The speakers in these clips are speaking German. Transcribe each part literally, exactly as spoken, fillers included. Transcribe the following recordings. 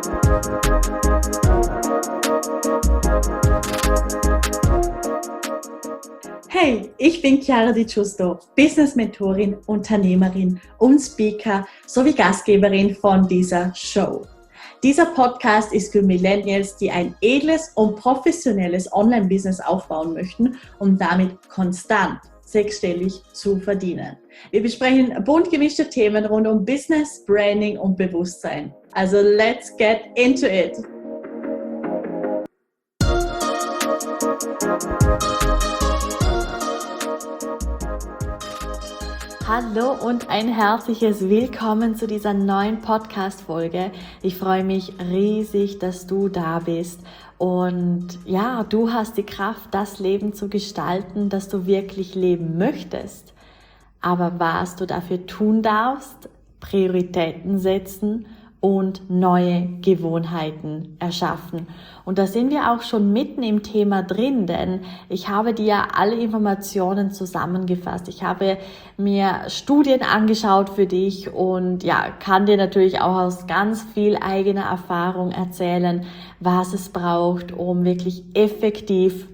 Hey, ich bin Chiara Di Giusto, Business-Mentorin, Unternehmerin und Speaker sowie Gastgeberin von dieser Show. Dieser Podcast ist für Millennials, die ein edles und professionelles Online-Business aufbauen möchten, um damit konstant sechsstellig zu verdienen. Wir besprechen bunt gemischte Themen rund um Business, Branding und Bewusstsein. Also let's get into it! Hallo und ein herzliches Willkommen zu dieser neuen Podcast-Folge. Ich freue mich riesig, dass du da bist. Und ja, du hast die Kraft, das Leben zu gestalten, das du wirklich leben möchtest. Aber was du dafür tun darfst, Prioritäten setzen und neue Gewohnheiten erschaffen. Und da sind wir auch schon mitten im Thema drin, denn ich habe dir alle Informationen zusammengefasst. Ich habe mir Studien angeschaut für dich und ja, kann dir natürlich auch aus ganz viel eigener Erfahrung erzählen, was es braucht, um wirklich effektiv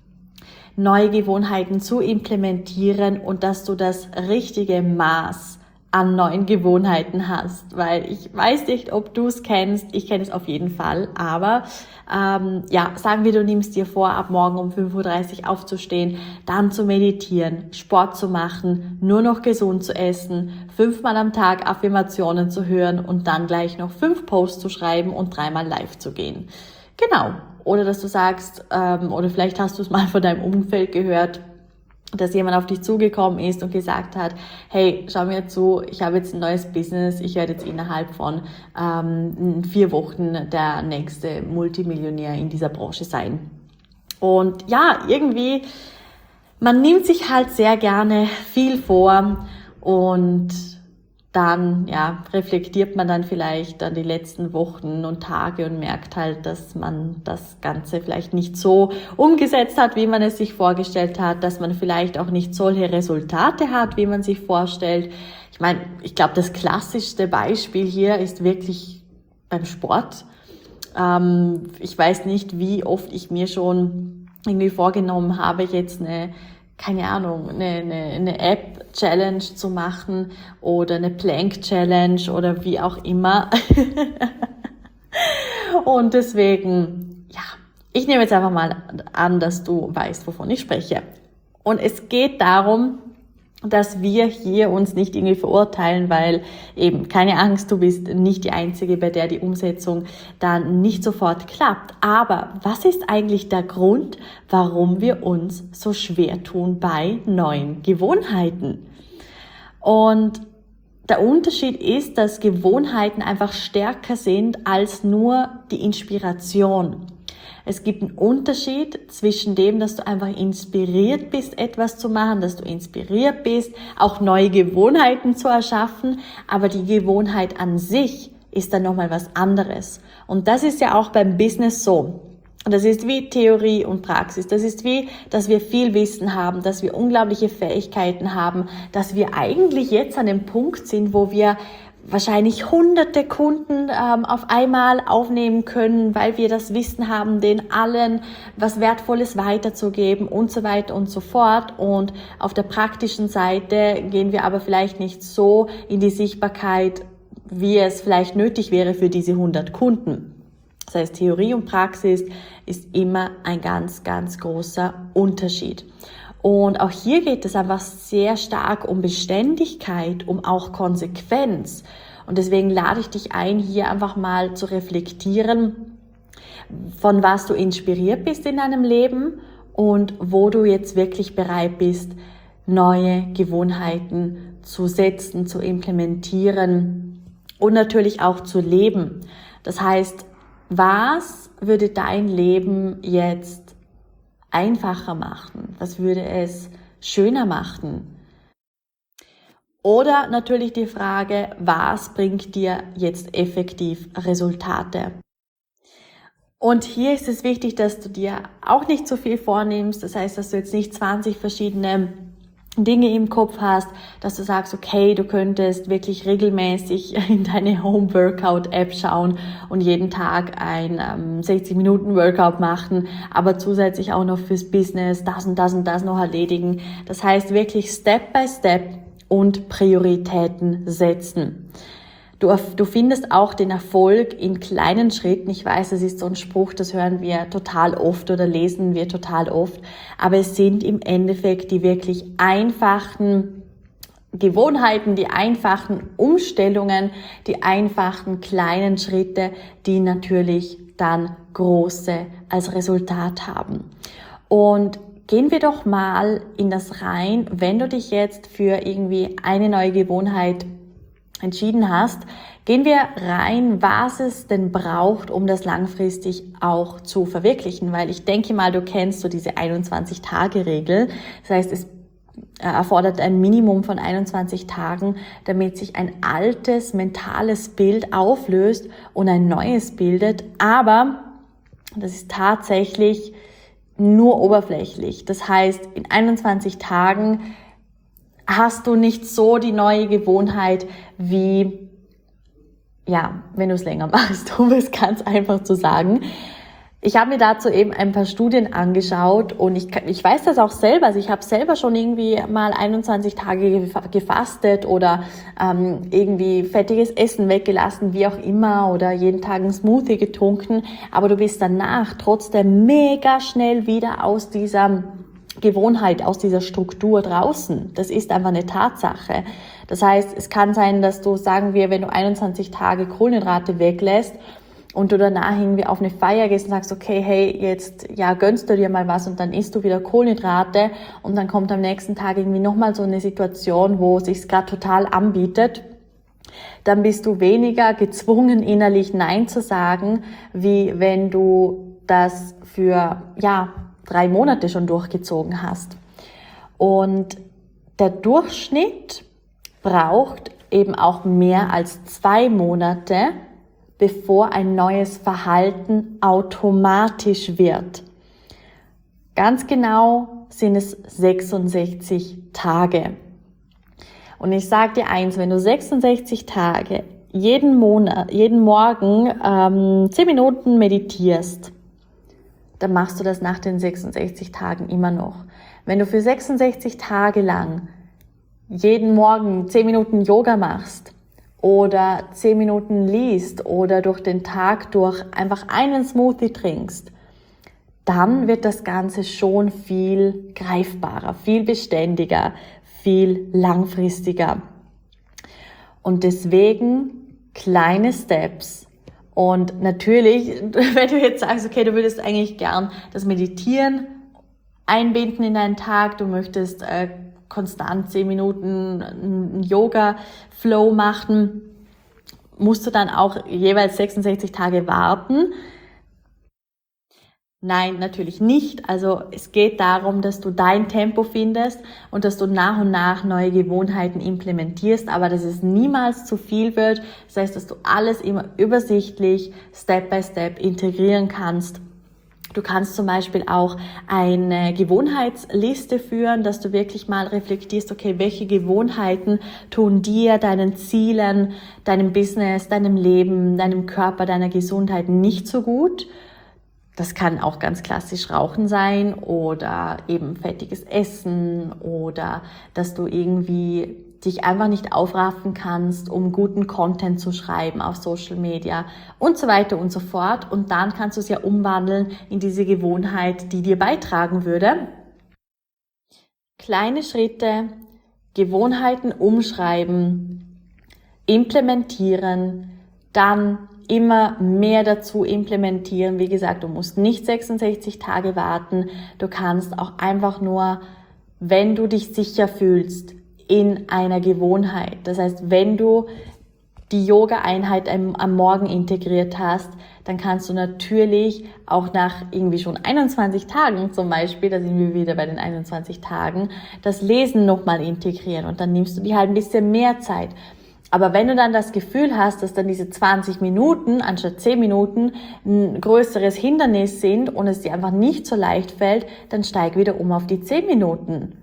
neue Gewohnheiten zu implementieren und dass du das richtige Maß an neuen Gewohnheiten hast, weil ich weiß nicht, ob du es kennst, ich kenne es auf jeden Fall, aber ähm, ja, sagen wir, du nimmst dir vor, ab morgen um fünf Uhr dreißig aufzustehen, dann zu meditieren, Sport zu machen, nur noch gesund zu essen, fünfmal am Tag Affirmationen zu hören und dann gleich noch fünf Posts zu schreiben und dreimal live zu gehen. Genau, oder dass du sagst, ähm, oder vielleicht hast du es mal von deinem Umfeld gehört, dass jemand auf dich zugekommen ist und gesagt hat, hey, schau mir zu, ich habe jetzt ein neues Business, ich werde jetzt innerhalb von ähm, vier Wochen der nächste Multimillionär in dieser Branche sein. Und ja, irgendwie, man nimmt sich halt sehr gerne viel vor und dann ja, reflektiert man dann vielleicht dann die letzten Wochen und Tage und merkt halt, dass man das Ganze vielleicht nicht so umgesetzt hat, wie man es sich vorgestellt hat, dass man vielleicht auch nicht solche Resultate hat, wie man sich vorstellt. Ich meine, ich glaube, das klassischste Beispiel hier ist wirklich beim Sport. Ähm, ich weiß nicht, wie oft ich mir schon irgendwie vorgenommen habe, jetzt eine keine Ahnung, eine, eine, eine App-Challenge zu machen oder eine Plank-Challenge oder wie auch immer. Und deswegen, ja, ich nehme jetzt einfach mal an, dass du weißt, wovon ich spreche. Und es geht darum, dass wir hier uns nicht irgendwie verurteilen, weil eben, keine Angst, du bist nicht die Einzige, bei der die Umsetzung dann nicht sofort klappt. Aber was ist eigentlich der Grund, warum wir uns so schwer tun bei neuen Gewohnheiten? Und der Unterschied ist, dass Gewohnheiten einfach stärker sind als nur die Inspiration. Es gibt einen Unterschied zwischen dem, dass du einfach inspiriert bist, etwas zu machen, dass du inspiriert bist, auch neue Gewohnheiten zu erschaffen, aber die Gewohnheit an sich ist dann nochmal was anderes. Und das ist ja auch beim Business so. Und das ist wie Theorie und Praxis. Das ist wie, dass wir viel Wissen haben, dass wir unglaubliche Fähigkeiten haben, dass wir eigentlich jetzt an dem Punkt sind, wo wir wahrscheinlich hunderte Kunden ähm, auf einmal aufnehmen können, weil wir das Wissen haben, denen allen was Wertvolles weiterzugeben und so weiter und so fort. Und auf der praktischen Seite gehen wir aber vielleicht nicht so in die Sichtbarkeit, wie es vielleicht nötig wäre für diese hundert Kunden. Das heißt, Theorie und Praxis ist immer ein ganz, ganz großer Unterschied. Und auch hier geht es einfach sehr stark um Beständigkeit, um auch Konsequenz. Und deswegen lade ich dich ein, hier einfach mal zu reflektieren, von was du inspiriert bist in deinem Leben und wo du jetzt wirklich bereit bist, neue Gewohnheiten zu setzen, zu implementieren und natürlich auch zu leben. Das heißt, was würde dein Leben jetzt einfacher machen? Was würde es schöner machen? Oder natürlich die Frage, was bringt dir jetzt effektiv Resultate? Und hier ist es wichtig, dass du dir auch nicht so viel vornimmst. Das heißt, dass du jetzt nicht zwanzig verschiedene Dinge im Kopf hast, dass du sagst, okay, du könntest wirklich regelmäßig in deine Home-Workout-App schauen und jeden Tag ein ähm, sechzig Minuten Workout machen, aber zusätzlich auch noch fürs Business das und das und das noch erledigen. Das heißt wirklich Step by Step und Prioritäten setzen. Du, du findest auch den Erfolg in kleinen Schritten. Ich weiß, das ist so ein Spruch, das hören wir total oft oder lesen wir total oft. Aber es sind im Endeffekt die wirklich einfachen Gewohnheiten, die einfachen Umstellungen, die einfachen kleinen Schritte, die natürlich dann große als Resultat haben. Und gehen wir doch mal in das rein, wenn du dich jetzt für irgendwie eine neue Gewohnheit entschieden hast, gehen wir rein, was es denn braucht, um das langfristig auch zu verwirklichen, weil ich denke mal, du kennst so diese einundzwanzig-Tage-Regel. Das heißt, es erfordert ein Minimum von einundzwanzig Tagen, damit sich ein altes mentales Bild auflöst und ein neues bildet, aber das ist tatsächlich nur oberflächlich. Das heißt, in einundzwanzig Tagen hast du nicht so die neue Gewohnheit wie, ja, wenn du es länger machst, um es ganz einfach zu sagen. Ich habe mir dazu eben ein paar Studien angeschaut und ich, ich weiß das auch selber. Also ich habe selber schon irgendwie mal einundzwanzig Tage gefastet oder ähm, irgendwie fettiges Essen weggelassen, wie auch immer, oder jeden Tag einen Smoothie getrunken. Aber du bist danach trotzdem mega schnell wieder aus dieser Gewohnheit, aus dieser Struktur draußen. Das ist einfach eine Tatsache. Das heißt, es kann sein, dass du, sagen wir, wenn du einundzwanzig Tage Kohlenhydrate weglässt und du danach irgendwie auf eine Feier gehst und sagst, okay, hey, jetzt ja gönnst du dir mal was und dann isst du wieder Kohlenhydrate und dann kommt am nächsten Tag irgendwie nochmal so eine Situation, wo es sich gerade total anbietet, dann bist du weniger gezwungen, innerlich Nein zu sagen, wie wenn du das für, ja, drei Monate schon durchgezogen hast. Und der Durchschnitt braucht eben auch mehr als zwei Monate, bevor ein neues Verhalten automatisch wird. Ganz genau sind es sechsundsechzig Tage. Und ich sage dir eins, wenn du sechsundsechzig Tage jeden Monat, jeden Morgen ähm, zehn Minuten meditierst, dann machst du das nach den sechsundsechzig Tagen immer noch. Wenn du für sechsundsechzig Tage lang jeden Morgen zehn Minuten Yoga machst oder zehn Minuten liest oder durch den Tag durch einfach einen Smoothie trinkst, dann wird das Ganze schon viel greifbarer, viel beständiger, viel langfristiger. Und deswegen kleine Steps. Und natürlich, wenn du jetzt sagst, okay, du würdest eigentlich gern das Meditieren einbinden in deinen Tag, du möchtest äh, konstant zehn Minuten einen Yoga-Flow machen, musst du dann auch jeweils sechsundsechzig Tage warten. Nein, natürlich nicht. Also es geht darum, dass du dein Tempo findest und dass du nach und nach neue Gewohnheiten implementierst, aber dass es niemals zu viel wird. Das heißt, dass du alles immer übersichtlich, Step by Step integrieren kannst. Du kannst zum Beispiel auch eine Gewohnheitsliste führen, dass du wirklich mal reflektierst, okay, welche Gewohnheiten tun dir, deinen Zielen, deinem Business, deinem Leben, deinem Körper, deiner Gesundheit nicht so gut. Das kann auch ganz klassisch Rauchen sein oder eben fettiges Essen oder dass du irgendwie dich einfach nicht aufraffen kannst, um guten Content zu schreiben auf Social Media und so weiter und so fort. Und dann kannst du es ja umwandeln in diese Gewohnheit, die dir beitragen würde. Kleine Schritte, Gewohnheiten umschreiben, implementieren, dann immer mehr dazu implementieren. Wie gesagt, du musst nicht sechsundsechzig Tage warten. Du kannst auch einfach nur, wenn du dich sicher fühlst, in einer Gewohnheit. Das heißt, wenn du die Yoga-Einheit am, am Morgen integriert hast, dann kannst du natürlich auch nach irgendwie schon einundzwanzig Tagen zum Beispiel, da sind wir wieder bei den einundzwanzig Tagen, das Lesen nochmal integrieren und dann nimmst du dir halt ein bisschen mehr Zeit. Aber wenn du dann das Gefühl hast, dass dann diese zwanzig Minuten anstatt zehn Minuten ein größeres Hindernis sind und es dir einfach nicht so leicht fällt, dann steig wieder um auf die zehn Minuten.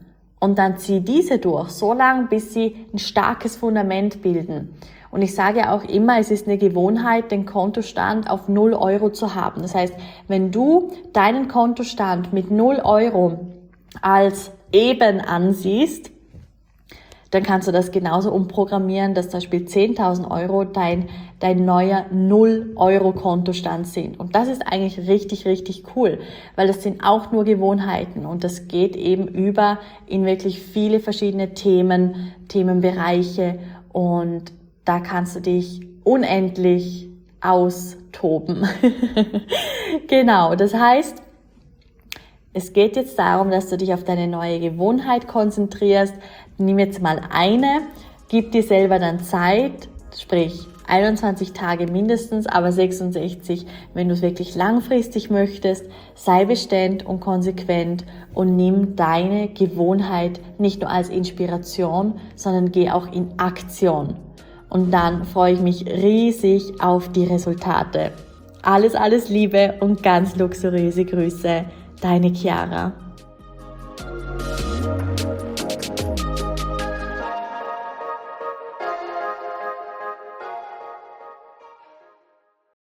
und dann zieh diese durch, so lange, bis sie ein starkes Fundament bilden. Und ich sage auch immer, es ist eine Gewohnheit, den Kontostand auf null Euro zu haben. Das heißt, wenn du deinen Kontostand mit null Euro als eben ansiehst, dann kannst du das genauso umprogrammieren, dass zum Beispiel zehntausend Euro dein, dein neuer null Euro Kontostand sind. Und das ist eigentlich richtig, richtig cool, weil das sind auch nur Gewohnheiten und das geht eben über in wirklich viele verschiedene Themen, Themenbereiche, und da kannst du dich unendlich austoben. Genau, das heißt, es geht jetzt darum, dass du dich auf deine neue Gewohnheit konzentrierst. Nimm jetzt mal eine, gib dir selber dann Zeit, sprich einundzwanzig Tage mindestens, aber sechsundsechzig, wenn du es wirklich langfristig möchtest. Sei beständig und konsequent und nimm deine Gewohnheit nicht nur als Inspiration, sondern geh auch in Aktion. Und dann freue ich mich riesig auf die Resultate. Alles, alles Liebe und ganz luxuriöse Grüße. Deine Chiara.